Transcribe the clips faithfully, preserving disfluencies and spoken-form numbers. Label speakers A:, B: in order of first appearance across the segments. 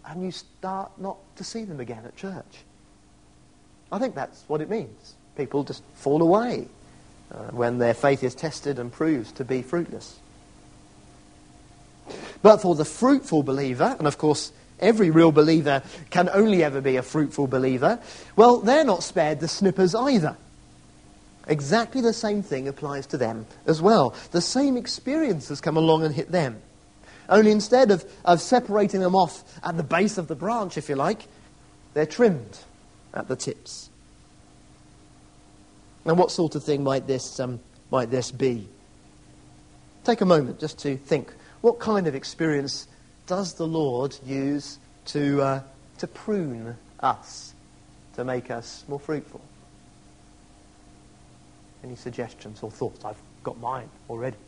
A: and you start not to see them again at church. I think that's what it means. People just fall away uh, when their faith is tested and proves to be fruitless. But for the fruitful believer, and of course every real believer can only ever be a fruitful believer, well, they're not spared the snippers either. Exactly the same thing applies to them as well. The same experiences come along and hit them. Only instead of, of separating them off at the base of the branch, if you like, they're trimmed at the tips. And what sort of thing might this, um, might this be? Take a moment just to think. What kind of experience does the Lord use to, uh, to prune us, to make us more fruitful? Any suggestions or thoughts? I've got mine already.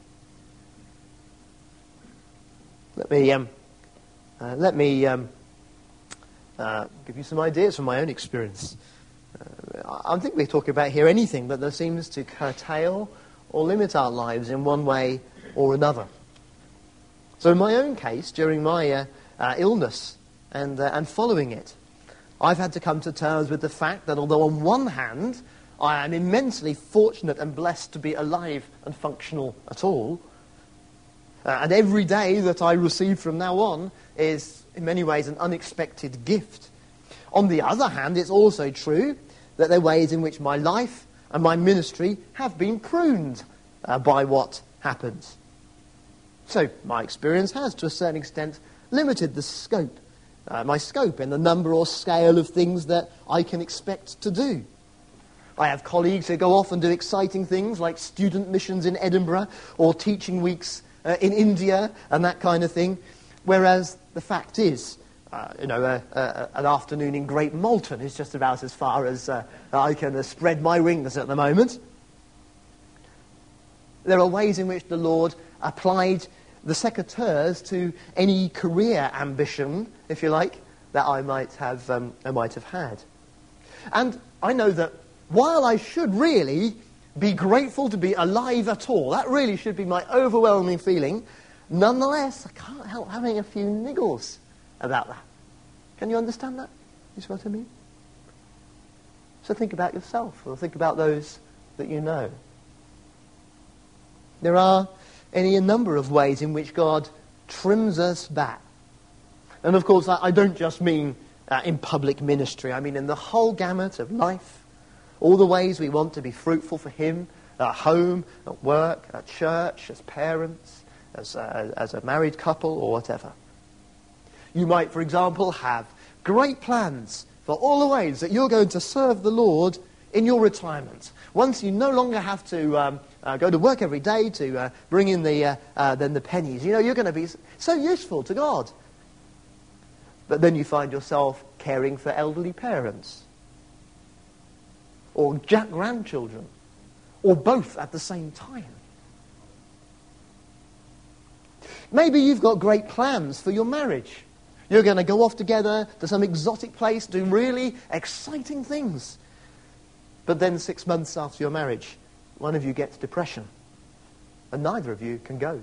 A: Let me um, uh, let me um, uh, give you some ideas from my own experience. Uh, I think we're talking about here anything that there seems to curtail or limit our lives in one way or another. So in my own case, during my uh, uh, illness and uh, and following it, I've had to come to terms with the fact that although on one hand I am immensely fortunate and blessed to be alive and functional at all, Uh, and every day that I receive from now on is, in many ways, an unexpected gift. On the other hand, it's also true that there are ways in which my life and my ministry have been pruned uh, by what happens. So my experience has, to a certain extent, limited the scope, uh, my scope in the number or scale of things that I can expect to do. I have colleagues who go off and do exciting things like student missions in Edinburgh or teaching weeks Uh, in India and that kind of thing, whereas the fact is, uh, you know, uh, uh, an afternoon in Great Malton is just about as far as uh, I can uh, spread my wings at the moment. There are ways in which the Lord applied the secateurs to any career ambition, if you like, that I might have, um, I might have had. And I know that while I should really be grateful to be alive at all, that really should be my overwhelming feeling, nonetheless, I can't help having a few niggles about that. Can you understand that? You see what I mean? So think about yourself, or think about those that you know. There are any a number of ways in which God trims us back. And of course, I, I don't just mean uh, in public ministry. I mean in the whole gamut of life. All the ways we want to be fruitful for Him, at home, at work, at church, as parents, as a, as a married couple, or whatever. You might, for example, have great plans for all the ways that you're going to serve the Lord in your retirement. Once you no longer have to um, uh, go to work every day to uh, bring in the, uh, uh, then the pennies. You know, you're going to be so useful to God. But then you find yourself caring for elderly parents, or grandchildren, or both at the same time. Maybe you've got great plans for your marriage. You're going to go off together to some exotic place, do really exciting things. But then six months after your marriage, one of you gets depression, and neither of you can go.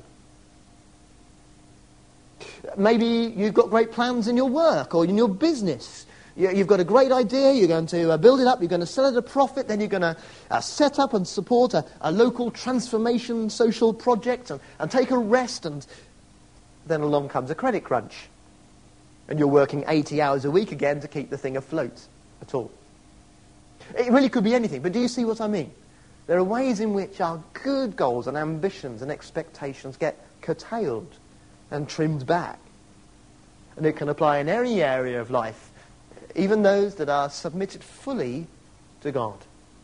A: Maybe you've got great plans in your work or in your business. You've got a great idea, you're going to uh, build it up, you're going to sell it at a profit, then you're going to uh, set up and support a, a local transformation social project and, and take a rest, and then along comes a credit crunch. And you're working eighty hours a week again to keep the thing afloat at all. It really could be anything, but do you see what I mean? There are ways in which our good goals and ambitions and expectations get curtailed and trimmed back. And it can apply in any area of life, even those that are submitted fully to God.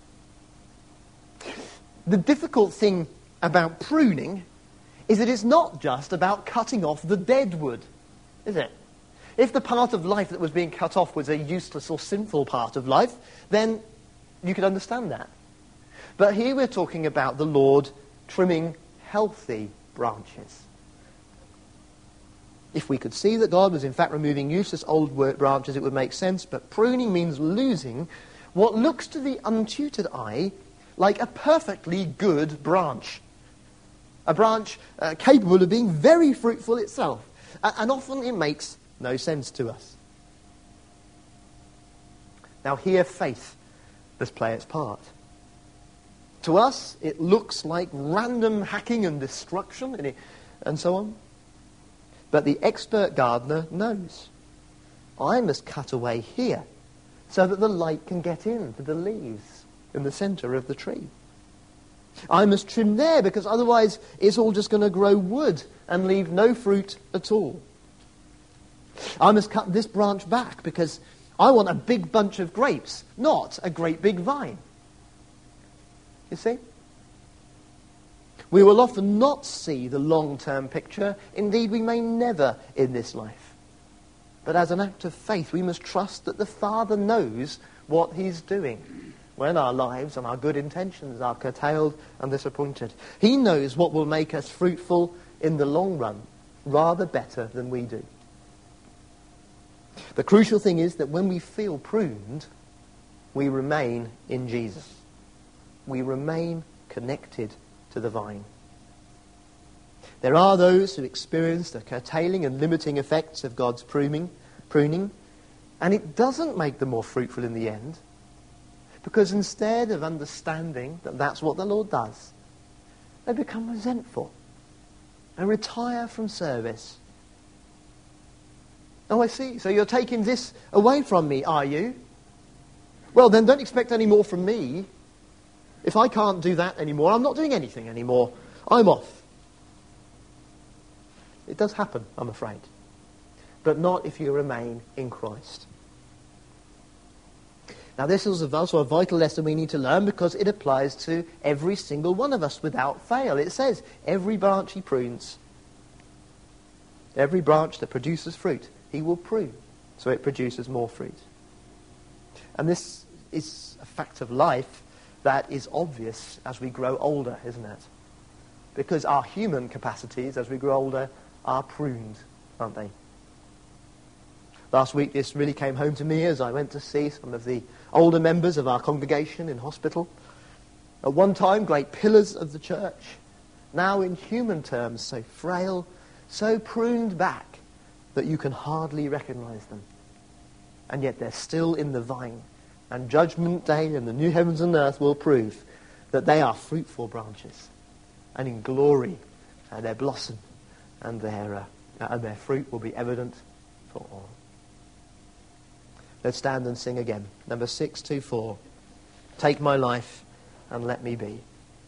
A: The difficult thing about pruning is that it's not just about cutting off the dead wood, is it? If the part of life that was being cut off was a useless or sinful part of life, then you could understand that. But here we're talking about the Lord trimming healthy branches. If we could see that God was in fact removing useless old branches, it would make sense, but pruning means losing what looks to the untutored eye like a perfectly good branch. A branch uh, capable of being very fruitful itself. Uh, and often it makes no sense to us. Now here faith must play its part. To us, it looks like random hacking and destruction and, it, and so on. But the expert gardener knows. I must cut away here so that the light can get into the leaves in the centre of the tree. I must trim there because otherwise it's all just going to grow wood and leave no fruit at all. I must cut this branch back because I want a big bunch of grapes, not a great big vine. You see? We will often not see the long-term picture. Indeed, we may never in this life. But as an act of faith, we must trust that the Father knows what he's doing when our lives and our good intentions are curtailed and disappointed. He knows what will make us fruitful in the long run, rather better than we do. The crucial thing is that when we feel pruned, we remain in Jesus. We remain connected to the vine. There are those who experience the curtailing and limiting effects of God's pruning, pruning, and it doesn't make them more fruitful in the end, because instead of understanding that that's what the Lord does, they become resentful and retire from service. Oh, I see. So you're taking this away from me, are you? Well, then don't expect any more from me. If I can't do that anymore, I'm not doing anything anymore. I'm off. It does happen, I'm afraid. But not if you remain in Christ. Now, this is also a vital lesson we need to learn because it applies to every single one of us without fail. It says, every branch he prunes, every branch that produces fruit, he will prune, so it produces more fruit. And this is a fact of life that is obvious as we grow older, isn't it? Because our human capacities, as we grow older, are pruned, aren't they? Last week this really came home to me as I went to see some of the older members of our congregation in hospital. At one time, great pillars of the church, now in human terms so frail, so pruned back that you can hardly recognize them. And yet they're still in the vine. And Judgment Day and the new heavens and earth will prove that they are fruitful branches. And in glory, uh, their blossom and their, uh, and their fruit will be evident for all. Let's stand and sing again. Number six two four. Take my life and let me be.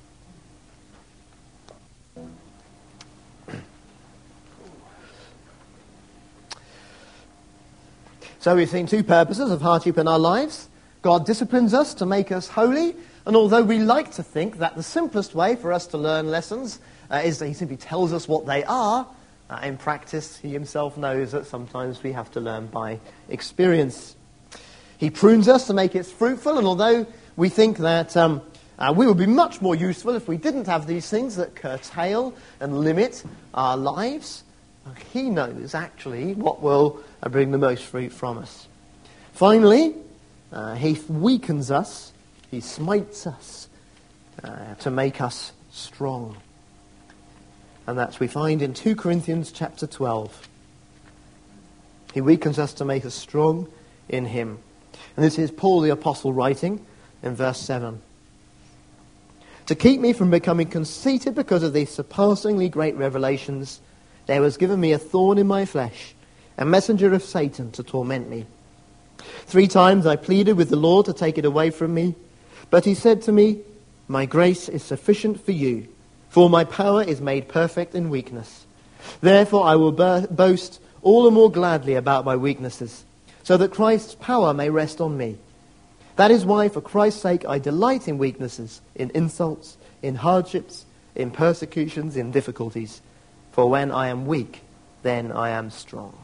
A: So we've seen two purposes of hardship in our lives. God disciplines us to make us holy, and although we like to think that the simplest way for us to learn lessons uh, is that he simply tells us what they are, uh, in practice he himself knows that sometimes we have to learn by experience. He prunes us to make it fruitful, and although we think that um, uh, we would be much more useful if we didn't have these things that curtail and limit our lives, he knows actually what will uh, bring the most fruit from us. Finally, uh, he weakens us, he smites us uh, to make us strong. And that's we find in two Corinthians chapter twelve. He weakens us to make us strong in him. And this is Paul the Apostle writing in verse seven. To keep me from becoming conceited because of these surpassingly great revelations, there was given me a thorn in my flesh, a messenger of Satan to torment me. Three times I pleaded with the Lord to take it away from me, but he said to me, my grace is sufficient for you, for my power is made perfect in weakness. Therefore I will bo- boast all the more gladly about my weaknesses, so that Christ's power may rest on me. That is why, for Christ's sake, I delight in weaknesses, in insults, in hardships, in persecutions, in difficulties. For when I am weak, then I am strong.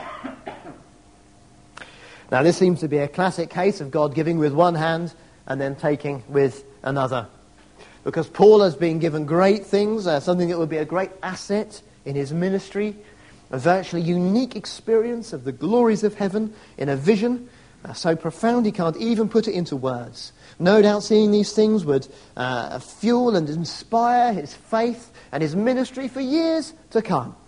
A: Now, this seems to be a classic case of God giving with one hand and then taking with another. Because Paul has been given great things, uh, something that would be a great asset in his ministry, a virtually unique experience of the glories of heaven in a vision uh, so profound he can't even put it into words. No doubt seeing these things would uh, fuel and inspire his faith and his ministry for years to come.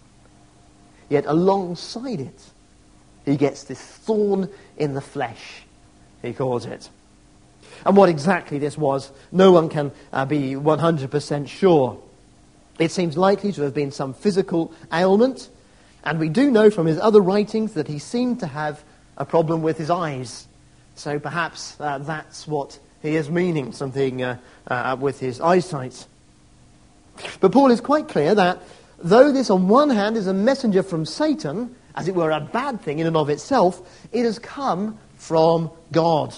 A: Yet alongside it, he gets this thorn in the flesh he calls it. And what exactly this was, no one can uh, be one hundred percent sure. It seems likely to have been some physical ailment, and we do know from his other writings that he seemed to have a problem with his eyes. So perhaps uh, that's what he is meaning, something uh, uh, with his eyesight. But Paul is quite clear that though this on one hand is a messenger from Satan, as it were a bad thing in and of itself, it has come from God.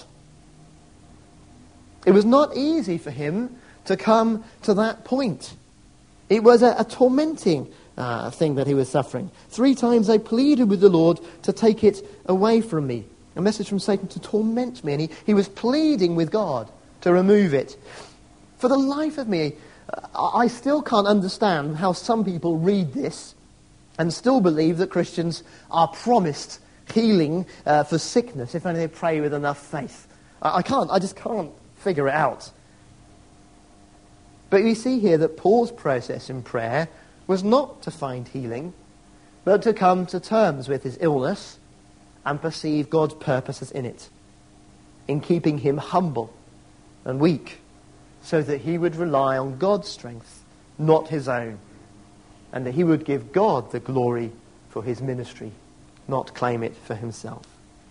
A: It was not easy for him to come to that point. It was a, a tormenting uh, thing that he was suffering. Three times I pleaded with the Lord to take it away from me. A message from Satan to torment me. And he, he was pleading with God to remove it. For the life of me, uh, I still can't understand how some people read this and still believe that Christians are promised healing uh, for sickness if only they pray with enough faith. I, I can't, I just can't figure it out. But we see here that Paul's process in prayer was not to find healing, but to come to terms with his illness and perceive God's purposes in it, in keeping him humble and weak, so that he would rely on God's strength, not his own, and that he would give God the glory for his ministry, not claim it for himself.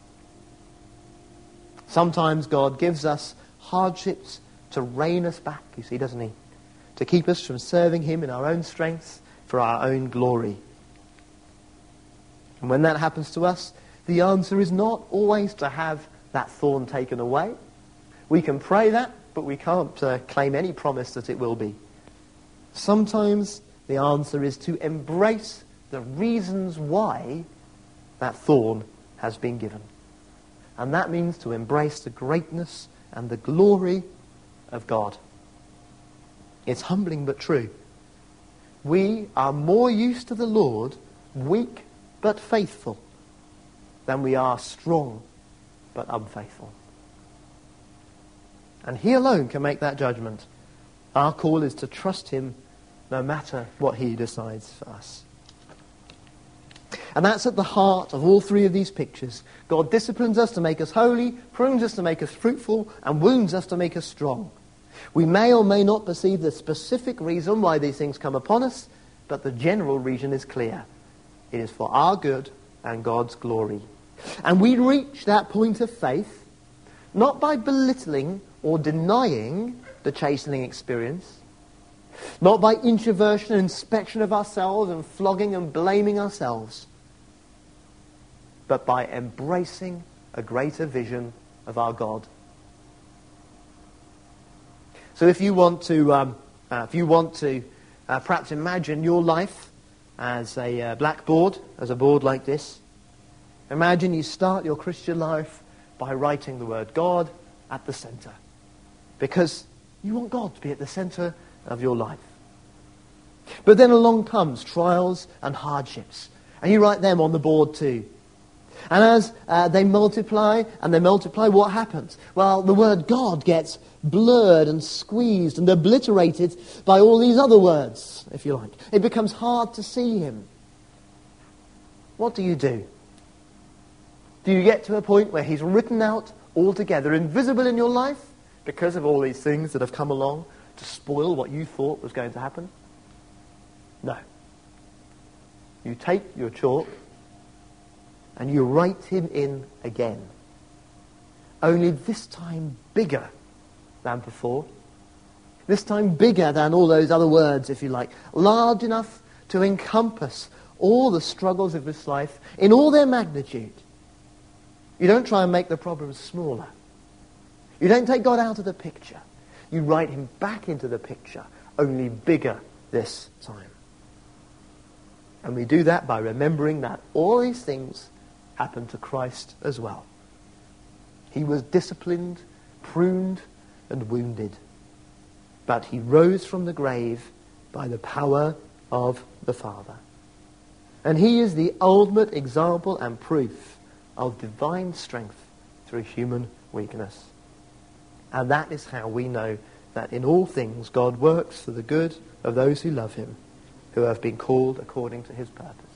A: Sometimes God gives us hardships to rein us back, you see, doesn't he? To keep us from serving him in our own strength for our own glory. And when that happens to us, the answer is not always to have that thorn taken away. We can pray that, but we can't uh, claim any promise that it will be. Sometimes the answer is to embrace the reasons why that thorn has been given. And that means to embrace the greatness and the glory of God. It's humbling but true. We are more used to the Lord, weak but faithful, than we are strong but unfaithful. And he alone can make that judgment. Our call is to trust him no matter what he decides for us. And that's at the heart of all three of these pictures. God disciplines us to make us holy, prunes us to make us fruitful, and wounds us to make us strong. We may or may not perceive the specific reason why these things come upon us, but the general reason is clear. It is for our good and God's glory. And we reach that point of faith not by belittling or denying the chastening experience, not by introversion and inspection of ourselves and flogging and blaming ourselves, but by embracing a greater vision of our God. So if you want to, um, uh, if you want to uh, perhaps imagine your life as a uh, blackboard, as a board like this, imagine you start your Christian life by writing the word God at the center. Because you want God to be at the center of your life. But then along comes trials and hardships. And you write them on the board too. And as uh, they multiply and they multiply, what happens? Well, the word God gets blurred and squeezed and obliterated by all these other words, if you like. It becomes hard to see him. What do you do? Do you get to a point where he's written out altogether, invisible in your life, because of all these things that have come along to spoil what you thought was going to happen? No. You take your chalk and you write him in again. Only this time bigger than before. This time bigger than all those other words, if you like. Large enough to encompass all the struggles of this life in all their magnitude. You don't try and make the problems smaller. You don't take God out of the picture. You write him back into the picture, only bigger this time. And we do that by remembering that all these things happened to Christ as well. He was disciplined, pruned, and wounded. But he rose from the grave by the power of the Father. And he is the ultimate example and proof of divine strength through human weakness. And that is how we know that in all things God works for the good of those who love him, who have been called according to his purpose.